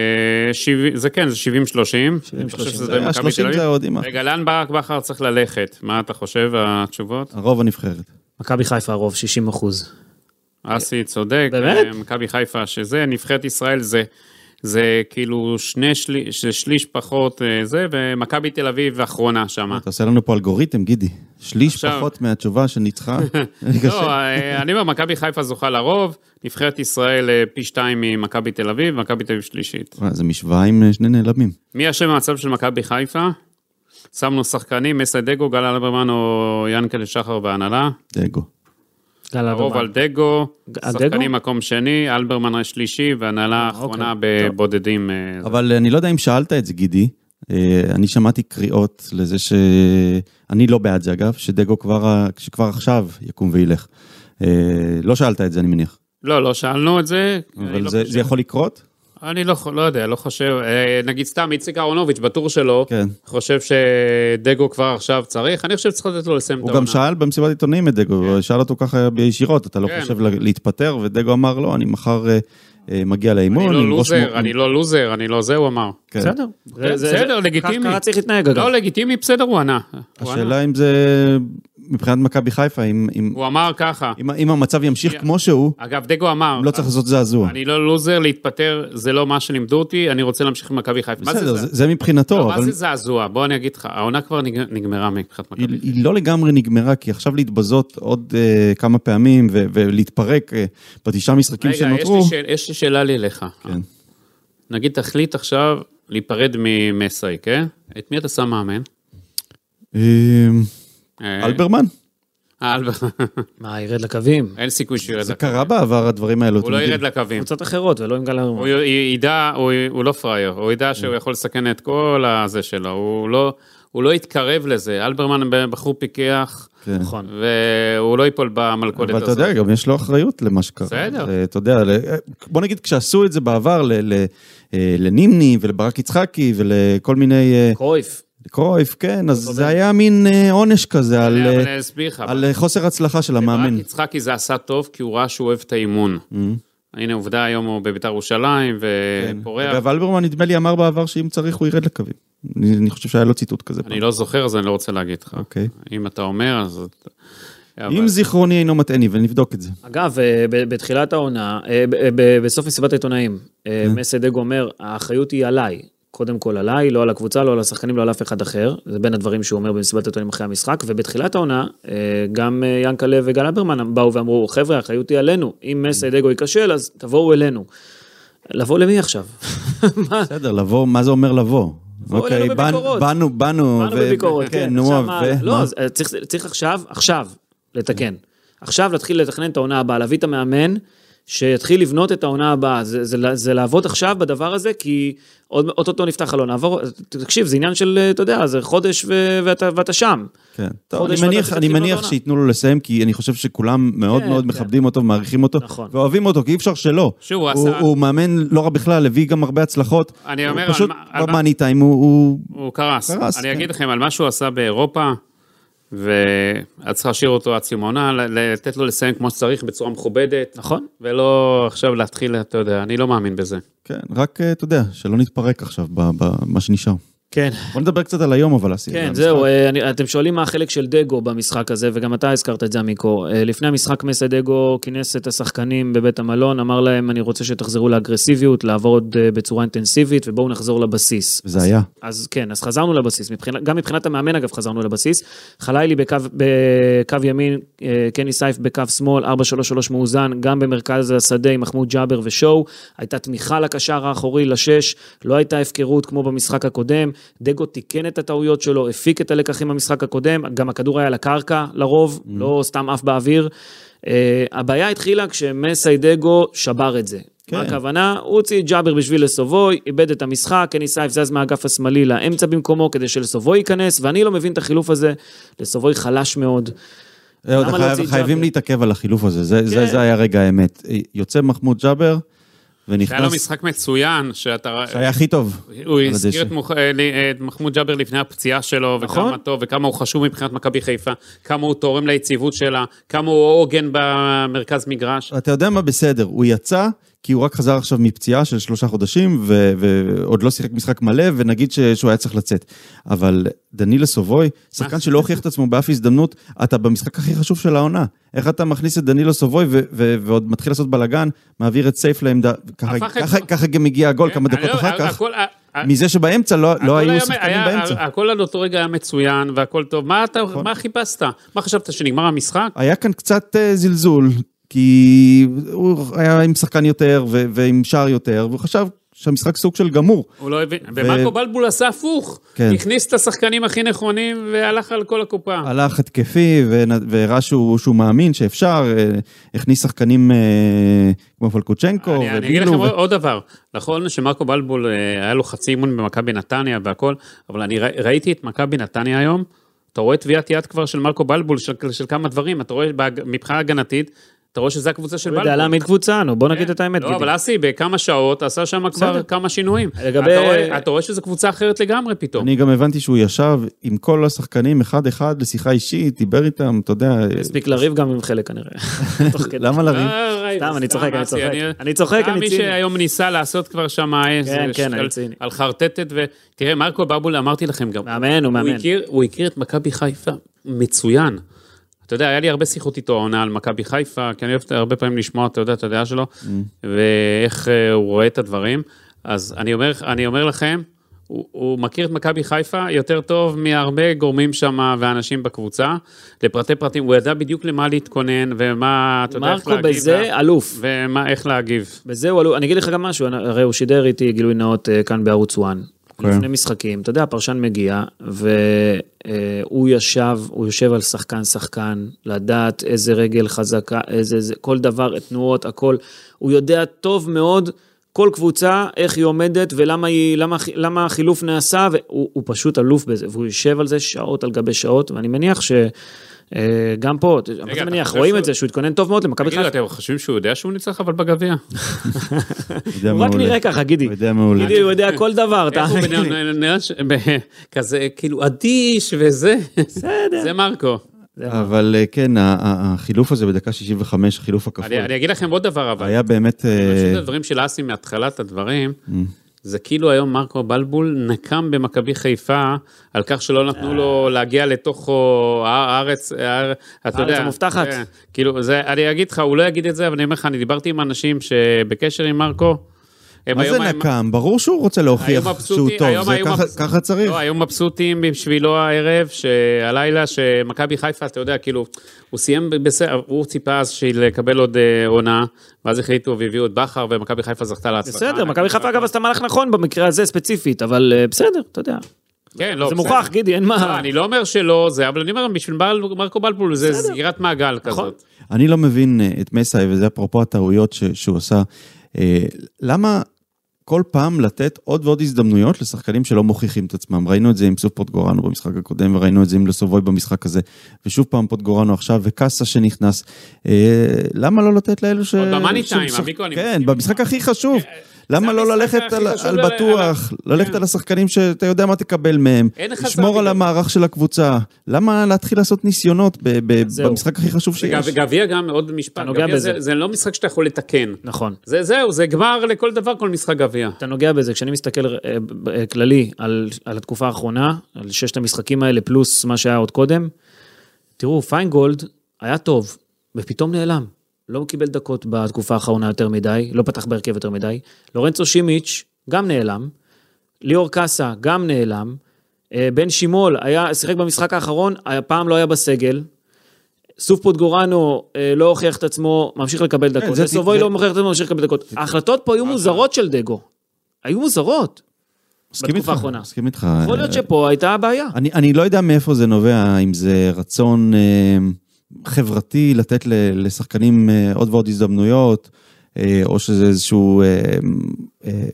זה כן, זה שבעים שלושים. שלושים זה עוד אימא. רגע, לאן ברק בכר צריך ללכת? מה אתה חושב, התשובות? הרוב הנבחרת. מכבי חיפה הרוב, שישים אחוז. אסי, צודק. באמת? מכבי חיפה, שזה, נבחרת ישראל זה... זה כאילו שני שליש, שליש פחות זה, ומכבי תל אביב האחרונה שם. אתה עושה לנו פה אלגוריתם, גידי. שליש פחות מהתשובה שניצחה. לא, אני אומר, מכבי חיפה זוכה לרוב, נבחרת ישראל פי שתיים ממכבי תל אביב, מכבי תל אביב שלישית. זה משוואה עם שני נעלמים. מי השם המצב של מכבי חיפה? שמנו שחקנים, מסי דגו, גל אלברמן או ינקל שחר בהנהלה. דגו. הרוב על דגו, שחקנים מקום שני, אלברמן השלישי, והנהלה האחרונה בבודדים. אבל אני לא יודע אם שאלת את זה, גידי, אני שמעתי קריאות לזה שאני לא בעד זה אגב, שדגו כבר, שכבר עכשיו יקום וילך. לא שאלת את זה, אני מניח. לא, לא שאלנו את זה. אבל זה, זה יכול לקרות? אני לא, לא יודע, לא חושב, נגיד סתם, איציק אהרונוביץ' בטור שלו, כן. חושב שדגו כבר עכשיו צריך, אני חושב שצריך לתת לו לסיים את העונה. הוא גם שאל במסיבת עיתונאים את דגו, כן. שאל אותו ככה בישירות, אתה לא כן. חושב להתפטר, ודגו אמר לא, אני מחר אה, מגיע לאימון. אני לא לוזר, מ... אני לא לוזר, אני לא זה, הוא אמר. כן. בסדר. כן, זה, בסדר, זה, לגיטימי. ככה צריך להתנהג אגב. לא, לגיטימי, בסדר, הוא ענה. השאלה אם זה... מבחינת מכבי חיפה, אם, אם, הוא אמר ככה. אם, אם המצב ימשיך כמו שהוא, אגב, דגו אמר, לא צריך לעשות זעזוע. אני לא לוזר, להתפטר, זה לא מה שלימדו אותי, אני רוצה להמשיך עם מכבי חיפה. בסדר, זה, זה מבחינתו. לא, אבל... מה זה זעזוע? בוא אני אגיד לך, העונה כבר נגמרה מבחינת מכבי. היא, היא לא לגמרי נגמרה, כי עכשיו להתבזות עוד uh, כמה פעמים, ו- ולהתפרק uh, בתשעה משחקים רגע, שנותרו. רגע, יש, שאל, יש לי שאלה לי אליך. כן. נגיד, תחליט עכשיו להיפרד ממסי, כן? את מי אתה שם מאמן? אלברמן? מה, ירד לקווים? אין סיכוי שירד לקווים. זה קרה בעבר, הדברים האלו. הוא לא ירד לקווים. קבוצות אחרות, ולא עם גל אלברמן. הוא ידע, הוא לא פרייר, הוא ידע שהוא יכול לסכן את כל הזה שלו, הוא לא יתקרב לזה, אלברמן בחור פיקח, נכון. והוא לא ייפול במלכודת הזאת. אבל אתה יודע, גם יש לו אחריות למה שקרה. בסדר. אתה יודע, בוא נגיד, כשעשו את זה בעבר לנימני ולברק יצחקי ולכל מיני... קרויף. קרויף, כן, אז זה היה מין עונש כזה על חוסר הצלחה של המאמן. ברק יצחקי זה עשה טוב, כי הוא ראה שהוא אוהב את האימון. הנה עובדה, היום הוא בביתר ירושלים ופורח. אגב, אלברמן נדמה לי אמר בעבר שאם צריך הוא ירד לקווים. אני חושב שהיה לו ציטוט כזה. אני לא זוכר, אז אני לא רוצה להגיד לך. אם אתה אומר, אז... אם זיכרוני אינו מטעני, ונבדוק את זה. אגב, בתחילת העונה, בסוף מסיבת העיתונאים, מסי דגו אומר, האחריות היא עליי. קודם כל עליי, לא על הקבוצה, לא על השחקנים, לא על אף אחד אחר. זה בין הדברים שהוא אומר במסיבת העיתונאים אחרי המשחק, ובתחילת העונה, גם ינקלה וגל אלברמן באו ואמרו, חבר'ה, האחריות היא עלינו. אם מסי דגו ייכשל, אז תבואו אלינו. לבוא למי עכשיו? בסדר, לבוא, מה זה אומר לבוא? אוקיי, באנו, באנו, באנו בביקורת, כן, נו, לא, צריך עכשיו, עכשיו, לתקן. עכשיו להתחיל לתכנן את העונה הבאה, להביא את המאמן, שיתחיל לבנות את העונה הבאה, זה, זה, זה לעבוד עכשיו בדבר הזה, כי עוד, אותו נפתח חלון, נעבור, תקשיב, זה עניין של, אתה יודע, זה חודש ו, ואתה, ואתה שם. כן, טוב, אני מניח, אני מניח שיתנו לו לסיים, כי אני חושב שכולם מאוד כן, מאוד כן. מכבדים אותו, מעריכים אותו, נכון. ואוהבים אותו, כי אי אפשר שלא. שהוא הוא, עשה... הוא מאמן לא רע בכלל, הביא גם הרבה הצלחות. אני אומר, פשוט על מה... במאני טיים הוא... הוא, הוא קרס. קרס. אני כן. אגיד לכם על מה שהוא עשה באירופה, ואת צריכה להשאיר אותו עד סימונה, לתת לו לסיים כמו שצריך בצורה מכובדת. נכון. ולא עכשיו להתחיל, אתה יודע, אני לא מאמין בזה. כן, רק, אתה יודע, שלא נתפרק עכשיו במה שנשאר. כן. בוא נדבר קצת על היום, אבל עשי. כן, זהו, אני, אתם שואלים מה החלק של דגו במשחק הזה, וגם אתה הזכרת את זה, עמיקו. לפני המשחק מסי דגו כינס את השחקנים בבית המלון, אמר להם, אני רוצה שתחזרו לאגרסיביות, לעבוד בצורה אינטנסיבית, ובואו נחזור לבסיס. זה היה. אז כן, אז חזרנו לבסיס. מבחינת, גם מבחינת המאמן, אגב, חזרנו לבסיס. חלילי בקו, בקו ימין, קני סייף בקו שמאל, ארבע שלוש שלוש מאוזן, גם במרכז השדה עם מחמוד ג'אבר ושואו. הייתה תמיכה לקשר האחורי לשש, לא הייתה הפקרות כמו במשחק הקודם. דגו תיקן את הטעויות שלו, הפיק את הלקחים במשחק הקודם, גם הכדור היה לקרקע לרוב, לא סתם אף באוויר. הבעיה התחילה כשמסי דגו שבר את זה. מה הכוונה? הוא הוציא ג'אבר בשביל לסובוי, איבד את המשחק, קני סייף זז מהאגף השמאלי לאמצע במקומו, כדי שלסובוי ייכנס, ואני לא מבין את החילוף הזה, לסובוי חלש מאוד. חייבים להתעכב על החילוף הזה, זה היה רגע האמת. יוצא מחמוד ג'אבר, ונכנס... היה לו משחק מצוין, שאתה... שהיה הכי טוב. הוא הזכיר את מחמוד ג'אבר לפני הפציעה שלו, וכמה טוב, וכמה הוא חשוב מבחינת מכבי חיפה, כמה הוא תורם ליציבות שלה, כמה הוא עוגן במרכז מגרש. אתה יודע מה בסדר, הוא יצא, כי הוא רק חזר עכשיו מפציעה של שלושה חודשים, ועוד לא שיחק משחק מלא, ונגיד שהוא היה צריך לצאת. אבל דנילה סובוי, שחקן שלא הוכיח את עצמו באף הזדמנות, אתה במשחק הכי חשוב של העונה. איך אתה מכניס את דנילה סובוי, ועוד מתחיל לעשות בלגן, מעביר את סייף לעמדה, ככה גם הגיע הגול כמה דקות אחר כך. מזה שבאמצע לא היו שחקנים באמצע. הכל על אותו רגע היה מצוין, והכל טוב. מה חיפשת? מה חשבת שנגמר המשחק? היה כאן קצת זלזול, כי הוא היה עם שחקן יותר ועם שער יותר, והוא חשב שהמשחק סוג של גמור. הוא לא הבין, ומרקו בלבול עשה הפוך, הכניס את השחקנים הכי נכונים, והלך על כל הקופה. הלך התקפי, והראה שהוא מאמין שאפשר, הכניס שחקנים כמו פלקוצ'נקו. אני אגיד לכם עוד דבר, נכון שמרקו בלבול היה לו חצי אימון במכבי נתניה והכל, אבל אני ראיתי את מכבי נתניה היום, אתה רואה תביעת יד כבר של מרקו בלבול, של כמה דברים, אתה רואה מבחינה הגנתית, אתה רואה שזה הקבוצה של בלבול. הוא יודע להעמיד קבוצה, נו, בוא נגיד את האמת. לא, אבל אסי, בכמה שעות, עשה שם כבר כמה שינויים. אתה רואה שזה קבוצה אחרת לגמרי פתאום. אני גם הבנתי שהוא ישב עם כל השחקנים אחד-אחד לשיחה אישית, דיבר איתם, אתה יודע... הספיק לריב גם עם חלק כנראה. למה לריב? סתם, אני צוחק, אני צוחק. אני צוחק, אני ציני. מי שהיום ניסה לעשות כבר שם על חרטטת, ותראה, מרקו בלבול, אמרתי לכם גם. מאמן, הוא מאמן. הוא הכיר את מכבי חיפה מצוין. אתה יודע, היה לי הרבה שיחות איתו עונה על מכבי חיפה, כי אני אוהב הרבה פעמים לשמוע, אתה יודע, את הדעה שלו, ואיך הוא רואה את הדברים. אז אני אומר, אני אומר לכם, הוא, הוא מכיר את מכבי חיפה יותר טוב מהרבה גורמים שם ואנשים בקבוצה, לפרטי פרטים, הוא ידע בדיוק למה להתכונן, ומה, אתה יודע, איך להגיב. מרקו בזה אלוף. ומה, איך להגיב. בזה הוא אלוף. אני אגיד לך גם משהו, הרי הוא שידר איתי גילוי נאות כאן בערוץ וואן. לפני משחקים, אתה יודע, הפרשן מגיע, והוא ישב, הוא יושב על שחקן שחקן, לדעת איזה רגל חזקה, איזה, כל דבר, תנועות, הכל, הוא יודע טוב מאוד, כל קבוצה, איך היא עומדת, ולמה היא, למה, למה החילוף נעשה, והוא הוא פשוט אלוף בזה, והוא יושב על זה שעות על גבי שעות, ואני מניח ש... גם פה, אני מניח, רואים את זה, שהוא התכונן טוב מאוד למכבי חיפה. אתם חושבים שהוא יודע שהוא ניצח אבל בגביע? הוא רק נראה ככה, גידי. הוא יודע מעולה. גידי, הוא יודע כל דבר. כזה, כאילו, אדיש וזה. זה מרקו. אבל כן, החילוף הזה בדקה שישים וחמש, החילוף הכפול. אני אגיד לכם עוד דבר, אבל. היה באמת... פשוט הדברים של אסי מהתחלת הדברים, זה כאילו היום מרקו בלבול נקם במכבי חיפה, על כך שלא נתנו לו להגיע לתוך הארץ, הארץ המובטחת. כאילו, אני אגיד לך, הוא לא יגיד את זה, אבל אני אומר לך, אני דיברתי עם אנשים שבקשר עם מרקו, מה זה נקם? ברור שהוא רוצה להוכיח שהוא טוב, ככה צריך. לא, היו מבסוטים בשבילו הערב, שהלילה שמכבי חיפה, אתה יודע, כאילו, הוא סיים בסדר, הוא ציפה אז לקבל עוד עונה, ואז החליטו והביאו את בחר, ומכבי חיפה זכתה להצלחה. בסדר, מכבי חיפה אגב עשתה מהלך נכון במקרה הזה ספציפית, אבל בסדר, אתה יודע. כן, לא, זה מוכח, גידי, אין מה. אני לא אומר שלא, זה, אבל אני אומר, בשביל מרקו בלבול, זה סגירת מעגל כזאת. אני לא מבין את מסי, וזה אפרופו הטעויות שהוא עשה. למה כל פעם לתת עוד ועוד הזדמנויות לשחקנים שלא מוכיחים את עצמם? ראינו את זה עם סוף פוטגורנו במשחק הקודם, וראינו את זה עם לסובוי במשחק הזה, ושוב פעם פוטגורנו עכשיו, וקאסה שנכנס. למה לא לתת לאלו ש... עוד במאני טיים, המיקו, אני... כן, במשחק הכי חשוב. למה לא ללכת על בטוח, ללכת על השחקנים שאתה יודע מה תקבל מהם, לשמור על המערך של הקבוצה, למה להתחיל לעשות ניסיונות במשחק הכי חשוב שיש? גביע גם עוד משפט, זה לא משחק שאתה יכול לתקן. נכון. זהו, זה גמר לכל דבר, כל משחק גביע. אתה נוגע בזה, כשאני מסתכל כללי על התקופה האחרונה, על ששת המשחקים האלה פלוס מה שהיה עוד קודם, תראו, פיינגולד היה טוב, ופתאום נעלם. לא קיבל דקות בתקופה האחרונה יותר מדי, לא פתח בהרכב יותר מדי, לורנצו שימיץ' גם נעלם, ליאור קאסה גם נעלם, בן שימול היה, שיחק במשחק האחרון, פעם לא היה בסגל, סוף פוטגורנו לא הוכיח את עצמו, ממשיך לקבל דקות, סובוי לא הוכיח את עצמו, ממשיך לקבל דקות. ההחלטות פה היו מוזרות של דגו, היו מוזרות. בתקופה האחרונה. מסכים איתך. יכול להיות שפה הייתה הבעיה. אני, אני לא יודע מאיפה זה נובע, אם זה רצון אה, חברתי לתת ל, לשחקנים אה, עוד ועוד הזדמנויות, אה, או שזה איזשהו אה, אה,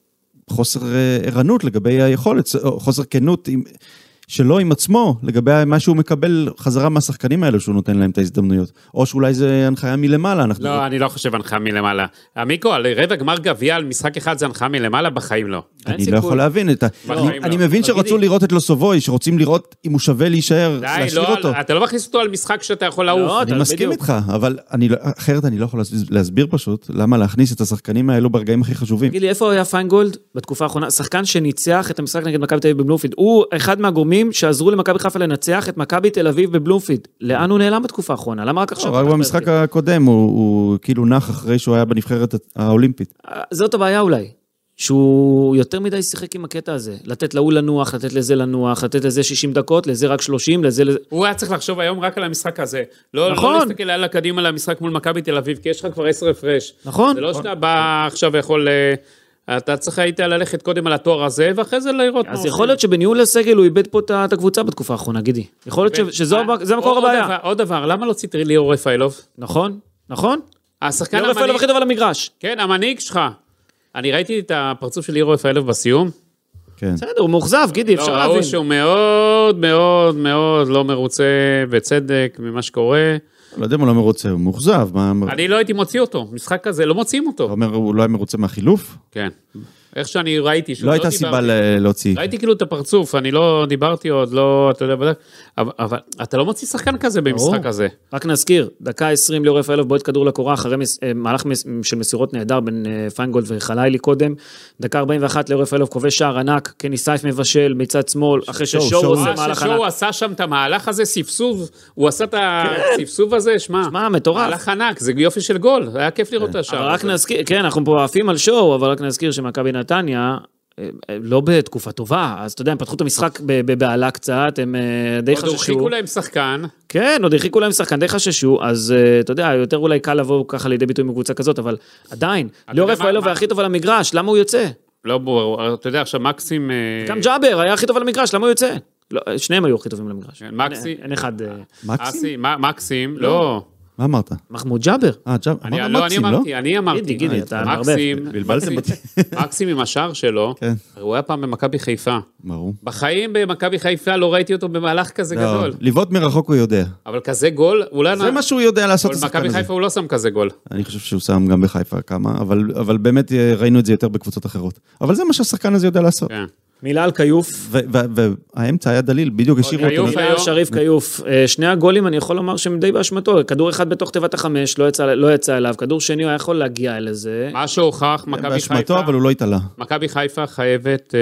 חוסר ערנות לגבי היכולת, חוסר כנות עם, שלו עם עצמו, לגבי מה שהוא מקבל חזרה מהשחקנים האלו, שהוא נותן להם את ההזדמנויות. או שאולי זה הנחיה מלמעלה. אנחנו... לא, אני לא חושב הנחיה מלמעלה. עמיקו, על רבע גמר גביע, על משחק אחד זה הנחיה מלמעלה, בחיים לא. אני לא יכול להבין את ה... אני מבין שרצו לראות את לוסובוי, שרוצים לראות אם הוא שווה להישאר, להשאיר אותו. אתה לא מכניס אותו על משחק שאתה יכול לעוף. אני מסכים איתך, אבל אחרת אני לא יכול להסביר פשוט, למה להכניס את השחקנים האלו ברגעים הכי חשובים. תגיד לי, איפה היה פיינגולד בתקופה האחרונה? שחקן שניצח את המשחק נגד מכבי תל אביב בבלומפילד. הוא אחד מהגורמים שעזרו למכבי חיפה לנצח את מכבי תל אביב בבלומפילד. לאן הוא נעלם בתקופה האחרונה? למה רק עכשיו? רק במשחק הקודם הוא כאילו נח אחרי שהוא היה בנבחרת האולימפית. זאת הבעיה אולי. שהוא יותר מדי שיחק עם הקטע הזה. לתת להוא לנוח, לתת לזה לנוח, לתת לזה שישים דקות, לזה רק שלושים, לזה... הוא היה צריך לחשוב היום רק על המשחק הזה. לא, נכון. לא להסתכל על הקדימה על המשחק מול מכבי תל אביב, כי יש לך כבר עשר הפרש. נכון. זה לא שאתה בא עכשיו יכול... אתה צריך היית ללכת קודם על התואר הזה, ואחרי זה לראות... אז יכול להיות שבניהול הסגל הוא איבד פה את הקבוצה בתקופה האחרונה, גידי. יכול להיות שזה מקור הבעיה. עוד דבר, למה לא ציטרי ליאור רפאלוב? נכון, נכון. השחקן ליאור רפאלוב הכי טוב על המגרש. כן, המנהיג שלך. אני ראיתי את הפרצוף של ליאור רפאלוב בסיום. כן. בסדר, הוא מאוכזב, גידי, אפשר להבין. ראו שהוא מאוד מאוד מאוד לא מרוצה בצדק ממה שקורה. לא יודע מה לא מרוצה, הוא מאוכזב. אני לא הייתי מוציא אותו, משחק כזה, לא מוציאים אותו. אתה אומר, הוא לא היה מרוצה מהחילוף? כן. איך שאני ראיתי... לא הייתה סיבה להוציא. ראיתי כאילו את הפרצוף, אני לא דיברתי עוד, לא, אתה יודע, אבל אתה לא מוציא שחקן כזה במשחק הזה. רק נזכיר, דקה עשרים ליאור רפאלוב בועט כדור לקורה, אחרי מהלך של מסירות נהדר בין פיינגולד וחלילי קודם, דקה ארבעים ואחת ליאור רפאלוב כובש שער ענק, קני סייף מבשל מצד שמאל, אחרי ששואו עושה מהלך ענק. ששואו עשה שם את המהלך הזה, ספסוב, הוא עשה את הספסוב הזה, שמה, מהלך ענק, זה יופי של גול, היה כיף לראות את השער. רק נזכיר, כן, אנחנו פה עפים על שואו, אבל רק נזכיר שמכבי נתניה, לא בתקופה טובה, אז אתה יודע, הם פתחו את המשחק בבעלה קצת, הם די חששו. עוד הרחיקו להם שחקן. כן, עוד הרחיקו להם שחקן, די חששו, אז אתה יודע, יותר אולי קל לבוא ככה לידי ביטוי מקבוצה כזאת, אבל עדיין, ליאור רפאלוב היה הכי טוב על המגרש, למה הוא יוצא? לא ברור, אתה יודע, עכשיו מקסים... גם ג'אבר היה הכי טוב על המגרש, למה הוא יוצא? שניהם היו הכי טובים על המגרש. אין אחד... מקסים, לא... מה אמרת? מחמוד ג'אבר. אה, ג'אבר. אני לא, אני אמרתי, אני אמרתי. גידי, גידי, אתה מקסים, מקסים עם השער שלו, הוא היה פעם במכבי חיפה. ברור. בחיים במכבי חיפה לא ראיתי אותו במהלך כזה גדול. לבעוט מרחוק הוא יודע. אבל כזה גול, אולי... זה מה שהוא יודע לעשות. אבל במכבי חיפה הוא לא שם כזה גול. אני חושב שהוא שם גם בחיפה כמה, אבל באמת ראינו את זה יותר בקבוצות אחרות. אבל זה מה שהשחקן הזה יודע לעשות. מילה על קיוף. והאמצע היה דליל, בדיוק השאירו אותו. מילה על שריף קיוף. שני הגולים, אני יכול לומר שהם די באשמתו. כדור אחד בתוך תיבת החמש, לא יצא אליו. כדור שני, הוא היה יכול להגיע אל זה. מה שהוכח, מכבי חיפה... באשמתו, אבל הוא לא התעלה. מכבי חיפה חייבת...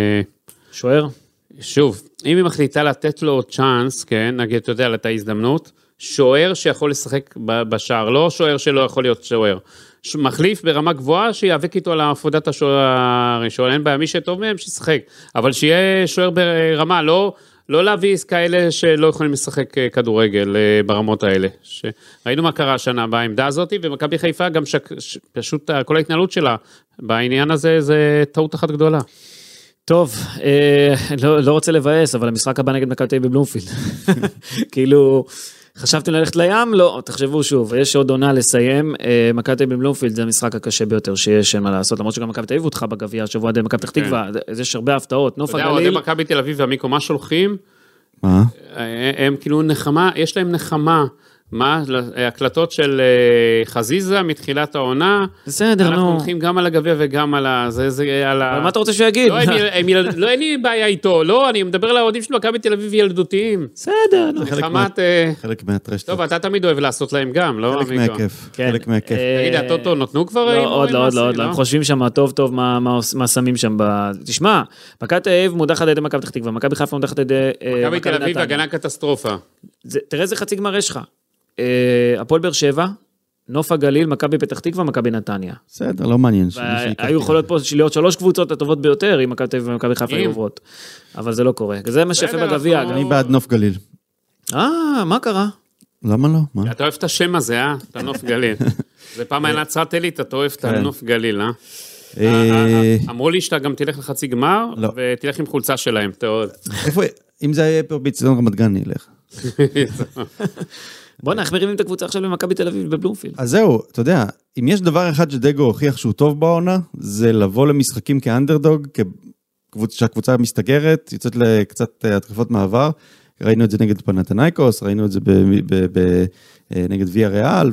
שוער. שוב, אם היא מחליטה לתת לו צ'אנס, כן, נגיד, אתה יודע, לתת הזדמנות, שוער שיכול לשחק בשער, לא שוער שלא יכול להיות שוער. מחליף ברמה גבוהה, שיאבק איתו על הפודת השוער הראשון, אין בעיה, מי שטוב מהם שישחק, אבל שיהיה שוער ברמה, לא, לא להביא כאלה שלא יכולים לשחק כדורגל ברמות האלה. ראינו מה קרה השנה בעמדה הזאת, ומכבי חיפה גם ש... פשוט כל ההתנהלות שלה בעניין הזה, זה טעות אחת גדולה. טוב, אה, לא, לא רוצה לבאס, אבל המשחק הבא נגד מכבי תל אביב בבלומפילד. כאילו... חשבתם ללכת לים? לא, תחשבו שוב, יש עוד עונה לסיים, מכבי תל אביב בבלומפילד זה המשחק הקשה ביותר שיש, אין מה לעשות, למרות שגם מכבי תל אביב אותך בגביע, השבוע עד מכבי פתח תקווה, יש הרבה הפתעות, נוף הגליל. אתה יודע, עוד מכבי תל אביב והמיקו, מה שולחים? מה? הם כאילו נחמה, יש להם נחמה, מה? הקלטות של חזיזה מתחילת העונה. בסדר, נו. אנחנו הולכים גם על הגביע וגם על ה... אבל מה אתה רוצה שהוא יגיד? לא, אין לי בעיה איתו. לא, אני מדבר על האוהדים של מכבי תל אביב ילדותיים. בסדר, נו. חלק מהטרשט. טוב, אתה תמיד אוהב לעשות להם גם, לא? חלק מהכיף. חלק מהכיף. תגיד, הטוטו נתנו כבר? לא, עוד לא, עוד לא, עוד לא. הם חושבים שם טוב טוב מה שמים שם. תשמע, מכבי תל אביב מודחת על ידי מכבי פתח תקווה, מכבי חיפה מודחת על ידי מכבי תל אביב, הגנה קטסטרופה. תראה איזה חצי גמר יש לך. הפועל באר שבע, נוף הגליל, מכבי פתח תקווה, מכבי נתניה. בסדר, לא מעניין. היו יכולות פה להיות שלוש קבוצות הטובות ביותר, אם מכבי תל אביב ומכבי חיפה היו עוברות. אבל זה לא קורה. זה מה שיפה בגביע. אני בעד נוף גליל. אה, מה קרה? למה לא? אתה אוהב את השם הזה, אה? את הנוף גליל. זה פעם היה נצרת עילית, אתה אוהב את הנוף גליל, אה? אמרו לי שאתה גם תלך לחצי גמר, ותלך עם חולצה שלהם, תאוד. איפה, אם זה היה פה באצטדיון רמת גן, נלך. בוא נחמיר עם את הקבוצה עכשיו למכבי תל אביב בבלומפילד. אז זהו, אתה יודע, אם יש דבר אחד שדגו הוכיח שהוא טוב בעונה, זה לבוא למשחקים כאנדרדוג, שהקבוצה מסתגרת, יוצאת לקצת התקפות מעבר, ראינו את זה נגד פנתנייקוס, ראינו את זה נגד ויה ריאל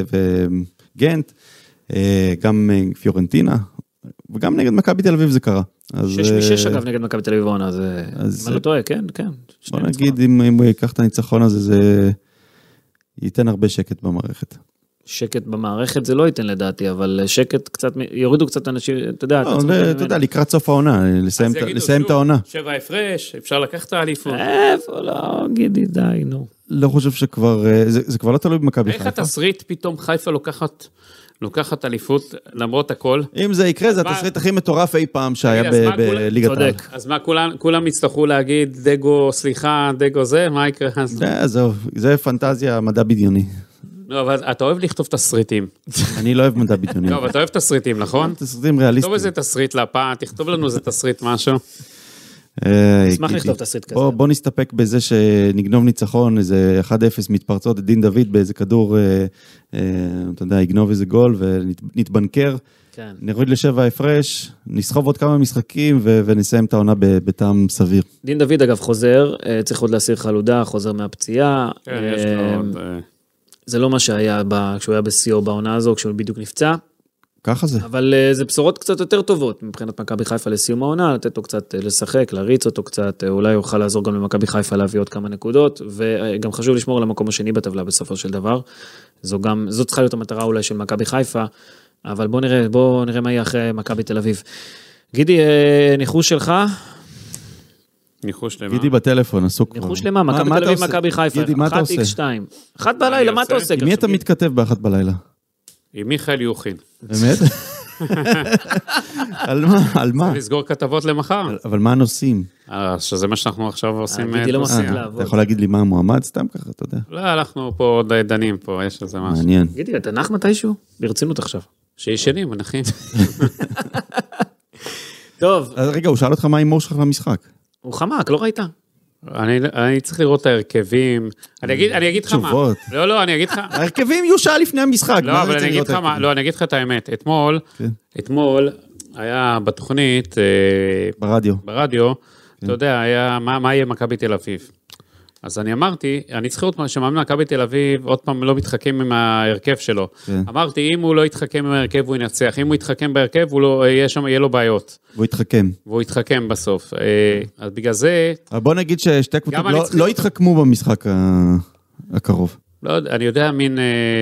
וגנט, גם פיורנטינה, וגם נגד מכבי תל אביב זה קרה. שש משש אגב נגד מכבי תל אביב בעונה, זה מה לא טועה, כן, כן. בוא נגיד, אם הוא ייקח את הניצחון הזה, זה ייתן הרבה שקט במערכת. שקט במערכת זה לא ייתן לדעתי, אבל שקט קצת, יורידו קצת אנשים, אתה יודע, אתה יודע, לקראת סוף העונה, לסיים את העונה. שבע הפרש, אפשר לקחת את האליפות. איפה, לא, גידי, די, נו. לא חושב שכבר, זה כבר לא תלוי במכבי חיפה. איך התסריט פתאום חיפה לוקחת, לוקחת אליפות, למרות הכל? אם זה יקרה, זה התסריט הכי מטורף אי פעם שהיה בליגת העל. אז מה, כולם יצטרכו להגיד, דגו, סליחה, דגו זה, מה יקרה? זהו, זה פנטזיה, מדע בדיוני. לא, אבל אתה אוהב לכתוב תסריטים. אני לא אוהב מדע בדיוני. לא, אבל אתה אוהב תסריטים, נכון? תסריטים ריאליסטיים. תכתוב איזה תסריט לפעה, תכתוב לנו איזה תסריט משהו. אשמח לכתוב תסריט כזה. בוא נסתפק בזה שנגנוב ניצחון, איזה אחד אפס מתפרצות את דין דוד באיזה כדור, אתה יודע, יגנוב איזה גול ונתבנקר. נוריד לשבע הפרש, נסחוב עוד כמה משחקים ונסיים את העונה בטעם סביר. דין דוד אגב חוזר, צריך עוד להסיר חלודה, חוזר מהפציעה. זה לא מה שהיה כשהוא היה בסיור בעונה הזו, כשהוא בדיוק נפצע. ככה זה. אבל זה בשורות קצת יותר טובות, מבחינת מכבי חיפה לסיום העונה, לתת לו קצת לשחק, להריץ אותו קצת, אולי יוכל לעזור גם למכבי חיפה להביא עוד כמה נקודות, וגם חשוב לשמור על המקום השני בטבלה בסופו של דבר. זו גם, זו צריכה להיות המטרה אולי של מכבי חיפה, אבל בוא נראה, בוא נראה מה יהיה אחרי מכבי תל אביב. גידי, ניחוש שלך? ניחוש למה? גידי בטלפון, עסוק. ניחוש למה? מכבי תל אביב, מכבי חיפה. גידי, מה אתה עושה? אחת איקס שתיים. אחת בלילה, מה אתה עושה? עם מי אתה מתכתב באחת בלילה? עם מיכאל יוחין. באמת? על מה? על מה? לסגור כתבות למחר. אבל מה הנושאים? שזה מה שאנחנו עכשיו עושים. גידי לא מפסיק לעבוד. אתה יכול להגיד לי מה המועמד? סתם ככה, אתה יודע. לא, אנחנו פה עוד דנים פה, יש איזה משהו. מעניין. גידי, אתה נח מתישהו? ברצינות עכשיו. שישנים, מנחים. טוב. רגע, הוא שאל אותך מה האימור שלך למשחק. הוא חמק, לא ראית? אני, אני צריך לראות את ההרכבים. אני אגיד, אני אגיד לך מה. תשובות. לא, לא, אני אגיד לך. ההרכבים יהיו שעה לפני המשחק. לא, אבל אני אגיד לך מה, לא, אני אגיד לך את האמת. אתמול, אתמול היה בתוכנית, ברדיו. ברדיו, אתה יודע, היה, מה, מה יהיה מכבי תל אביב? אז אני אמרתי, אני צריך לראות שמאמן מכבי תל אביב, עוד פעם לא מתחכם עם ההרכב שלו. אמרתי, אם הוא לא יתחכם עם ההרכב, הוא ינצח. אם הוא יתחכם בהרכב, הוא לא, יהיה שם, יהיה לו בעיות. והוא יתחכם. והוא יתחכם בסוף. אז בגלל זה... בוא נגיד ששתי קבוצות לא, לא יתחכמו במשחק הקרוב. לא יודע, אני יודע, מין,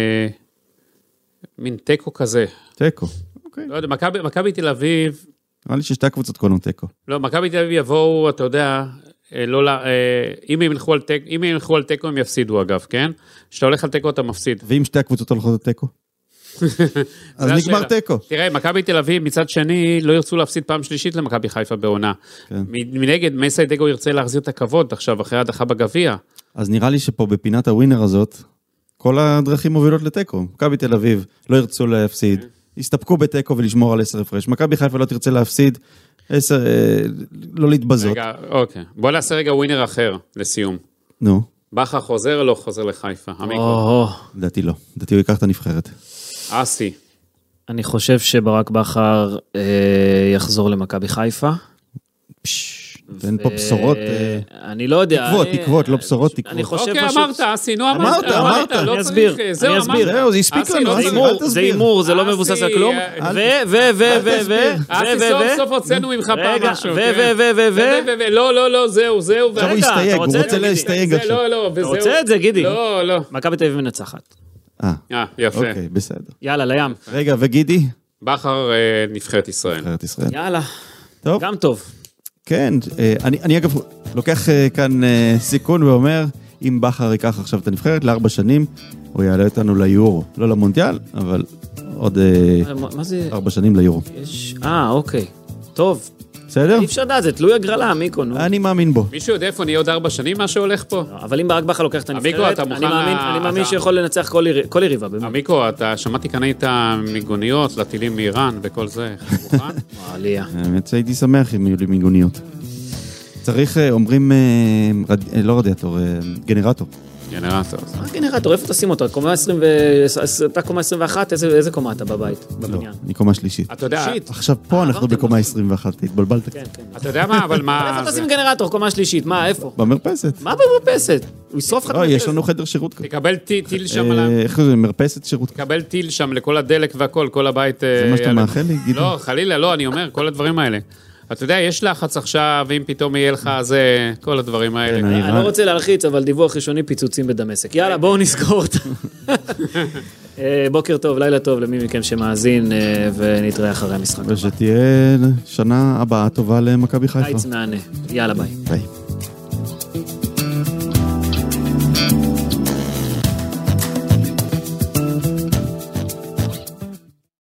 מין טקו כזה. טקו, אוקיי. לא יודע, מכבי, מכבי תל אביב... נראה לי ששתי קבוצות קונו טקו. לא, מכבי תל אביב יבואו, אתה יודע... לא, אם הם ילכו על טקו, אם הם ילכו על טקו, הם יפסידו אגב, כן? כשאתה הולך על טקו, אתה מפסיד. ואם שתי הקבוצות הולכות על טקו? אז נגמר טקו. תראה, מכבי תל אביב, מצד שני, לא ירצו להפסיד פעם שלישית למכבי חיפה בעונה. מנגד, מסי דגו ירצה להחזיר את הכבוד, עכשיו, אחרי הדחה בגביע. אז נראה לי שפה בפינת הווינר הזאת, כל הדרכים מובילות לטקו. מכבי תל אביב לא ירצו להפסיד, יסתפקו בטקו ולשמור על עשר הפרש. מכבי חיפה לא תרצה להפסיד, עשר, לא להתבזות. רגע, אוקיי. בוא נעשה רגע ווינר אחר, לסיום. נו. בכר חוזר או לא חוזר לחיפה? לדעתי לא. לדעתי הוא ייקח את הנבחרת. אסי. אני חושב שברק בכר יחזור למכבי חיפה. תן פה בשורות. אני לא יודע. תקוות, תקוות, לא בשורות, תקוות. אני חושב אוקיי, אמרת, אסי, נו אמרת. אמרת, אמרת. אני אסביר, אני אסביר. זהו, זה הספיק לנו. זה אימור, זה לא מבוסס על כלום. ו, ו, ו, ו, ו, אסי, סוף סוף הוצאנו ממך פעם משהו. ו, ו, ו, ו, ו. לא, לא, לא, זהו, זהו. עכשיו הוא הסתייג, הוא רוצה להסתייג עכשיו. לא, לא, אתה רוצה את זה, גידי? לא, לא. מכבי תל אביב מנצחת. אה, יפה. אוקיי, בסדר. יאללה, לים. רגע, וגידי? בכר נבחרת ישראל. נבחרת ישראל. יאללה. טוב. גם טוב. כן, אני, אני אגב לוקח כאן סיכון ואומר, אם בכר ייקח עכשיו את הנבחרת לארבע שנים, הוא יעלה אותנו ליורו. לא למונדיאל, אבל עוד ארבע שנים ליורו. אה, אוקיי. טוב. בסדר? אי אפשר לדעת, זה תלוי הגרלה, מיקו, נו. אני מאמין בו. מישהו יודע איפה נהיה עוד ארבע שנים מה שהולך פה? אבל אם ברק בכר לוקח את עמיקו, הנבחרת, אתה אני מוכן מאמין, ל- אני מאמין אתה- שיכול לנצח כל יריב- כל יריבה, באמת. עמיקו, אתה שמעתי כאן היית מיגוניות לטילים מאיראן וכל זה, מוכן? עלייה. האמת שהייתי שמח אם יהיו לי מיגוניות. צריך, אה, אומרים, אה, רד- אה, לא רדיאטור, אה, גנרטור. גנרטור. מה גנרטור, איפה תשים אותו? קומה עשרים ו... אתה קומה עשרים ואחת, איזה איזה קומה אתה בבית, לא, בבניין? אני קומה שלישית. אתה יודע, שיט. עכשיו פה אנחנו עברתם בקומה משהו. עשרים ואחת, התבלבלת. כן, כן. אתה יודע מה, אבל מה... איפה זה- תשים גנרטור, קומה שלישית? מה, איפה? במרפסת. מה במרפסת? הוא ישרוף לך את לא, יש המרפסת. לנו חדר שירות כזה. תקבל טיל טיל שם על ה... אה, איך זה, מרפסת שירות כזה. תקבל טיל שם לכל הדלק והכל, כל הבית... זה מה שאתה מאחל לי, גידו? לא, חלילה, לא, אני אומר, כל הדברים האלה. אתה יודע, יש לחץ עכשיו, אם פתאום יהיה לך זה, כל הדברים האלה. כן, אני- אני לא רוצה להלחיץ, אבל דיווח ראשוני פיצוצים בדמשק. יאללה, בואו נסגור אותה. אה, בוקר טוב, לילה טוב למי מכם שמאזין, אה, ונתראה אחרי המשחק. ושתהיה שנה הבאה טובה למכבי חיפה. קיץ מהנה. יאללה, ביי. ביי.